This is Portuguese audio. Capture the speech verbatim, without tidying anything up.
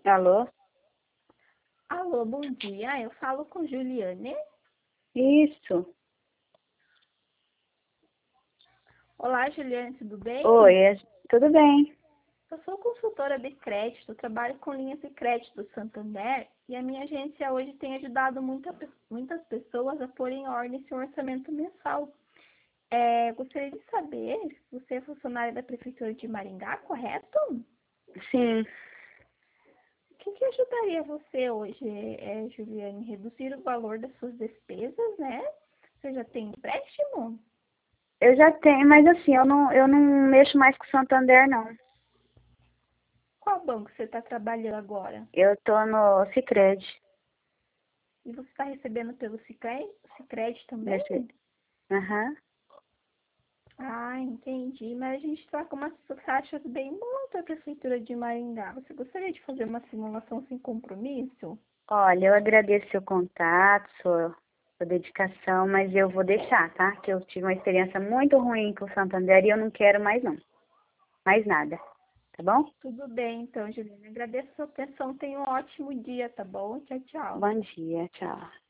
Alô? Alô, bom dia. Eu falo com Juliane. Isso. Olá, Juliane, tudo bem? Oi, é- tudo bem? Eu sou consultora de crédito, trabalho com linhas de crédito do Santander e a minha agência hoje tem ajudado muita, pe- muitas pessoas a pôr em ordem seu orçamento mensal. É, gostaria de saber se você é funcionária da Prefeitura de Maringá, correto? Sim. O que, que ajudaria você hoje, é, Juliane? Reduzir o valor das suas despesas, né? Você já tem empréstimo? Eu já tenho, mas assim, eu não, eu não mexo mais com o Santander, não. Qual banco você está trabalhando agora? Eu tô no Sicredi. E você está recebendo pelo Sicredi, Sicredi também? Nesse... Aham. Ah, entendi. Mas a gente está com umas taxas bem boas para a Prefeitura de Maringá. Você gostaria de fazer uma simulação sem compromisso? Olha, eu agradeço seu contato, sua, sua dedicação, mas eu vou deixar, tá? Que eu tive uma experiência muito ruim com o Santander e eu não quero mais, não. Mais nada. Tá bom? Tudo bem, então, Juliana. Agradeço a sua atenção. Tenha um ótimo dia, tá bom? Tchau, tchau. Bom dia, tchau.